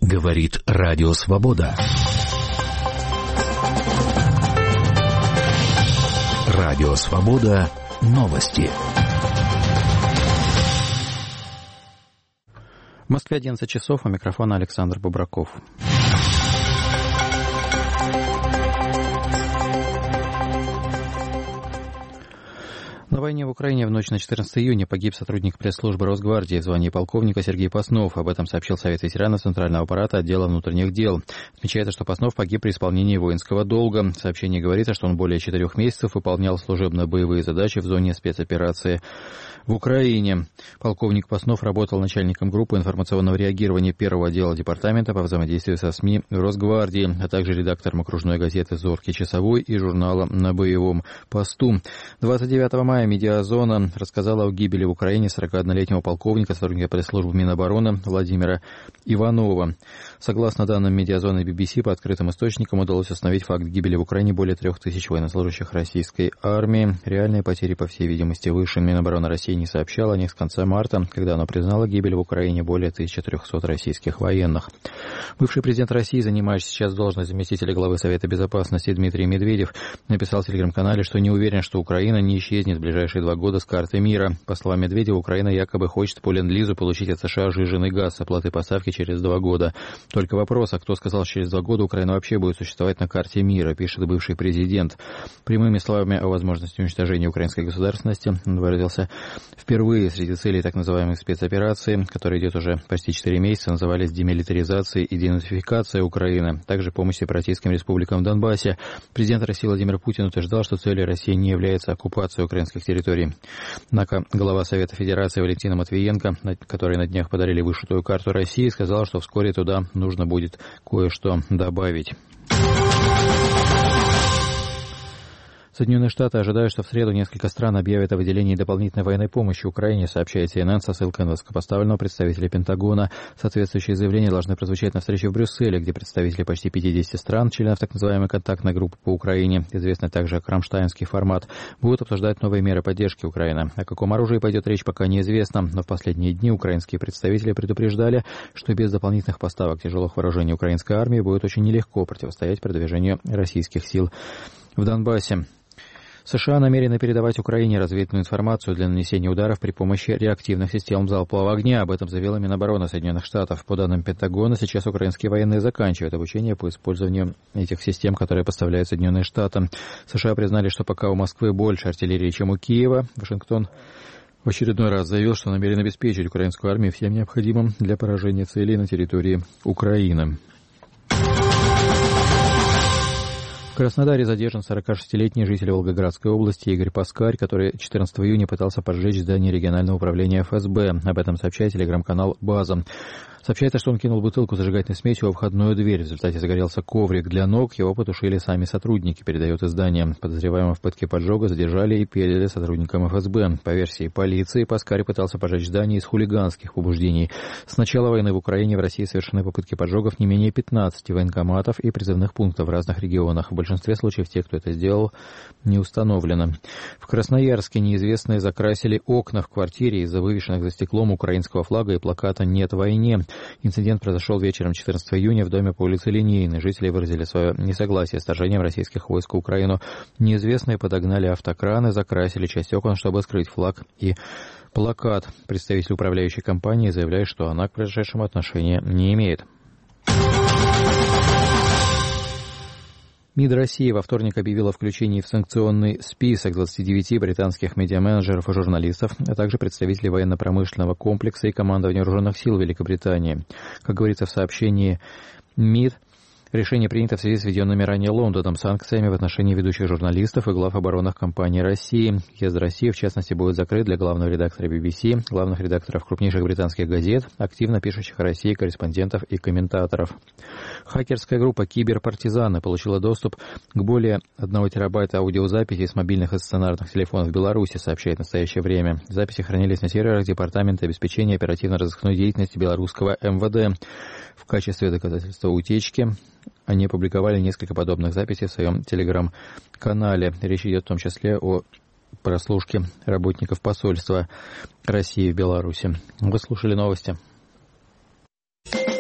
Говорит Радио Свобода. Радио Свобода. Новости. В Москве 11 часов, у микрофона Александр Бубраков. На войне в Украине в ночь на 14 июня погиб сотрудник пресс-службы Росгвардии в звании полковника Сергей Паснов. Об этом сообщил Совет ветеранов Центрального аппарата отдела внутренних дел. Отмечается, что Паснов погиб при исполнении воинского долга. В сообщении говорится, что он более 4 месяцев выполнял служебно-боевые задачи в зоне спецоперации в Украине. Полковник Паснов работал начальником группы информационного реагирования первого отдела департамента по взаимодействию со СМИ Росгвардии, а также редактором окружной газеты «Зоркий часовой» и журнала «На боевом посту». 29 мая «Медиазона» рассказала о гибели в Украине 41-летнего полковника, сотрудника пресс-службы Минобороны Владимира Иванова. Согласно данным «Медиазоны» BBC, по открытым источникам удалось установить факт гибели в Украине более 3000 военнослужащих российской армии. Реальные потери, по всей видимости, выше. Минобороны России не сообщала о них с конца марта, когда она признала гибель в Украине более 1300 российских военных. Бывший президент России, занимающий сейчас должность заместителя главы Совета Безопасности Дмитрий Медведев, написал в телеграм-канале, что не уверен, что Украина не исчезнет в ближайшие 2 года с карты мира. По словам Медведева, Украина якобы хочет по ленд-лизу получить от США сжиженный газ с оплатой поставки через 2 года. Только вопрос, а кто сказал, что через 2 года Украина вообще будет существовать на карте мира, пишет бывший президент. Прямыми словами о возможности уничтожения украинской государственности он выразился впервые. Среди целей так называемой спецоперации, которая идет уже почти 4 месяца, назывались демилитаризация и денацификация Украины, также помощь сепаратистским республикам в Донбассе. Президент России Владимир Путин утверждал, что целью России не является оккупация украинских территорий. Однако глава Совета Федерации Валентина Матвиенко, которой на днях подарили вышитую карту России, сказала, что вскоре туда нужно будет кое-что добавить. Соединенные Штаты ожидают, что в среду несколько стран объявят о выделении дополнительной военной помощи Украине, сообщает CNN со ссылкой на высокопоставленного представителя Пентагона. Соответствующие заявления должны прозвучать на встрече в Брюсселе, где представители почти 50 стран, членов так называемой контактной группы по Украине, известной также как рамштайнский формат, будут обсуждать новые меры поддержки Украины. О каком оружии пойдет речь, пока неизвестно, но в последние дни украинские представители предупреждали, что без дополнительных поставок тяжелых вооружений украинской армии будет очень нелегко противостоять продвижению российских сил в Донбассе. США намерены передавать Украине разведывательную информацию для нанесения ударов при помощи реактивных систем залпового огня. Об этом заявила Минобороны Соединенных Штатов. По данным Пентагона, сейчас украинские военные заканчивают обучение по использованию этих систем, которые поставляют Соединенные Штаты. США признали, что пока у Москвы больше артиллерии, чем у Киева, Вашингтон в очередной раз заявил, что намерен обеспечить украинскую армию всем необходимым для поражения целей на территории Украины. В Краснодаре задержан 46-летний житель Волгоградской области Игорь Паскарь, который 14 июня пытался поджечь здание регионального управления ФСБ. Об этом сообщает телеграм-канал «База». Сообщается, что он кинул бутылку с зажигательной смесью во входную дверь. В результате загорелся коврик для ног. Его потушили сами сотрудники, передает издание. Подозреваемого в пытке поджога задержали и передали сотрудникам ФСБ. По версии полиции, Паскарь пытался поджечь здание из хулиганских побуждений. С начала войны в Украине в России совершены попытки поджогов не менее 15 военкоматов и призывных пунктов в разных регионах. В большинстве случаев те, кто это сделал, не установлено. В Красноярске неизвестные закрасили окна в квартире из-за вывешенных за стеклом украинского флага и плаката «Нет войне». Инцидент произошел вечером 14 июня в доме по улице Линейной. Жители выразили свое несогласие с вторжением российских войск в Украину. Неизвестные подогнали автокраны, закрасили часть окон, чтобы скрыть флаг и плакат. Представитель управляющей компании заявляет, что она к произошедшему отношения не имеет. МИД России во вторник объявила о включении в санкционный список 29 британских медиаменеджеров и журналистов, а также представителей военно-промышленного комплекса и командования вооруженных сил Великобритании. Как говорится в сообщении МИД, решение принято в связи с введенными ранее Лондоном санкциями в отношении ведущих журналистов и глав оборонных компаний России. Въезд в Россию, в частности, будет закрыт для главного редактора BBC, главных редакторов крупнейших британских газет, активно пишущих о России корреспондентов и комментаторов. Хакерская группа «Киберпартизаны» получила доступ к более 1 терабайта аудиозаписей с мобильных и стационарных телефонов в Беларуси, сообщает в настоящее время. Записи хранились на серверах Департамента обеспечения оперативно-розыскной деятельности белорусского МВД. В качестве доказательства утечки они опубликовали несколько подобных записей в своем телеграм-канале. Речь идет в том числе о прослушке работников посольства России в Беларуси. Вы слушали новости.